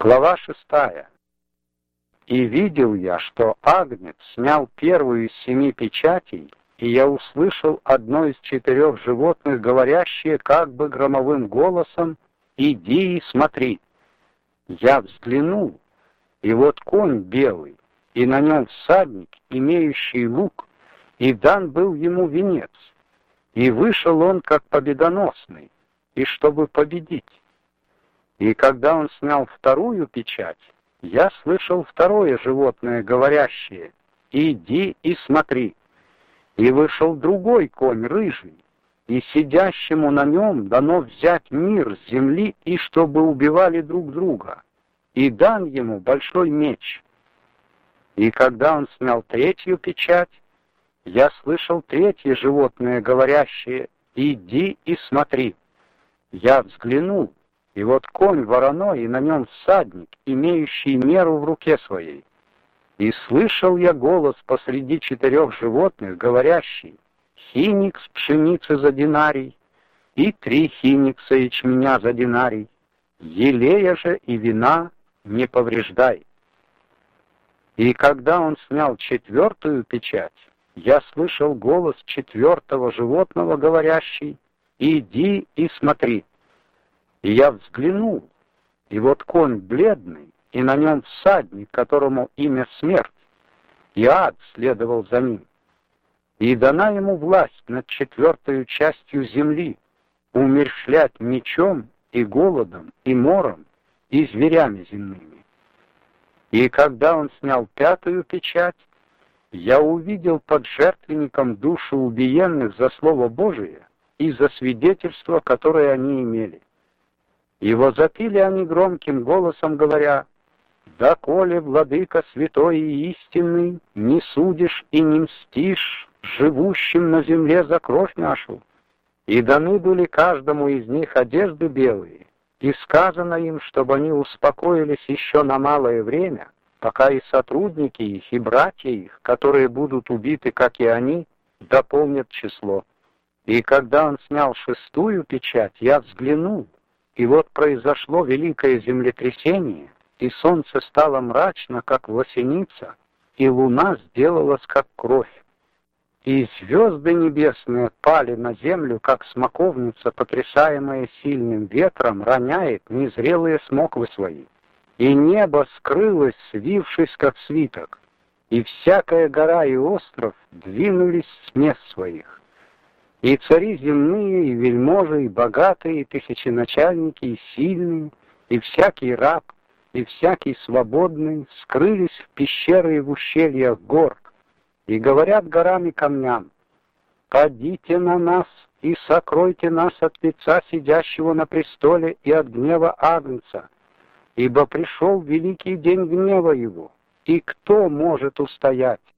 Глава 6. «И видел я, что Агнец снял первую из 7 печатей, и я услышал одно из 4 животных, говорящее как бы громовым голосом: „Иди и смотри“. Я взглянул, и вот конь белый, и на нем всадник, имеющий лук, и дан был ему венец. И вышел он как победоносный, и чтобы победить. И когда он снял вторую печать, я слышал второе животное, говорящее: „Иди и смотри“. И вышел другой конь рыжий, и сидящему на нем дано взять мир с земли, и чтобы убивали друг друга, и дан ему большой меч. И когда он снял третью печать, я слышал третье животное, говорящее: „Иди и смотри“. Я взглянул, и вот конь вороной, и на нем всадник, имеющий меру в руке своей. И слышал я голос посреди 4 животных, говорящий: „Хиникс пшеницы за динарий, и 3 хиникса ячменя за динарий, елея же и вина не повреждай“. И когда он снял 4-ю печать, я слышал голос 4-го животного, говорящий: „Иди и смотри“. И я взглянул, и вот конь бледный, и на нем всадник, которому имя Смерть, и ад следовал за ним. И дана ему власть над 4-ю частью земли, умерщвлять мечом и голодом, и мором, и зверями земными. И когда он снял 5-ю печать, я увидел под жертвенником души убиенных за Слово Божие и за свидетельство, которое они имели. И возопили они громким голосом, говоря: „Доколе, владыка святой и истинный, не судишь и не мстишь живущим на земле за кровь нашу?“ И даны были каждому из них одежды белые, и сказано им, чтобы они успокоились еще на малое время, пока и сотрудники их, и братья их, которые будут убиты, как и они, дополнят число. И когда он снял 6-ю печать, я взглянул, и вот произошло великое землетрясение, и солнце стало мрачно, как власеница, и луна сделалась, как кровь. И звезды небесные пали на землю, как смоковница, потрясаемая сильным ветром, роняет незрелые смоквы свои. И небо скрылось, свившись, как свиток, и всякая гора и остров двинулись с мест своих. И цари земные, и вельможи, и богатые, и тысяченачальники, и сильные, и всякий раб, и всякий свободный скрылись в пещеры и в ущельях гор, и говорят горам и камням: „Падите на нас и сокройте нас от лица сидящего на престоле и от гнева Агнца, ибо пришел великий день гнева его, и кто может устоять?“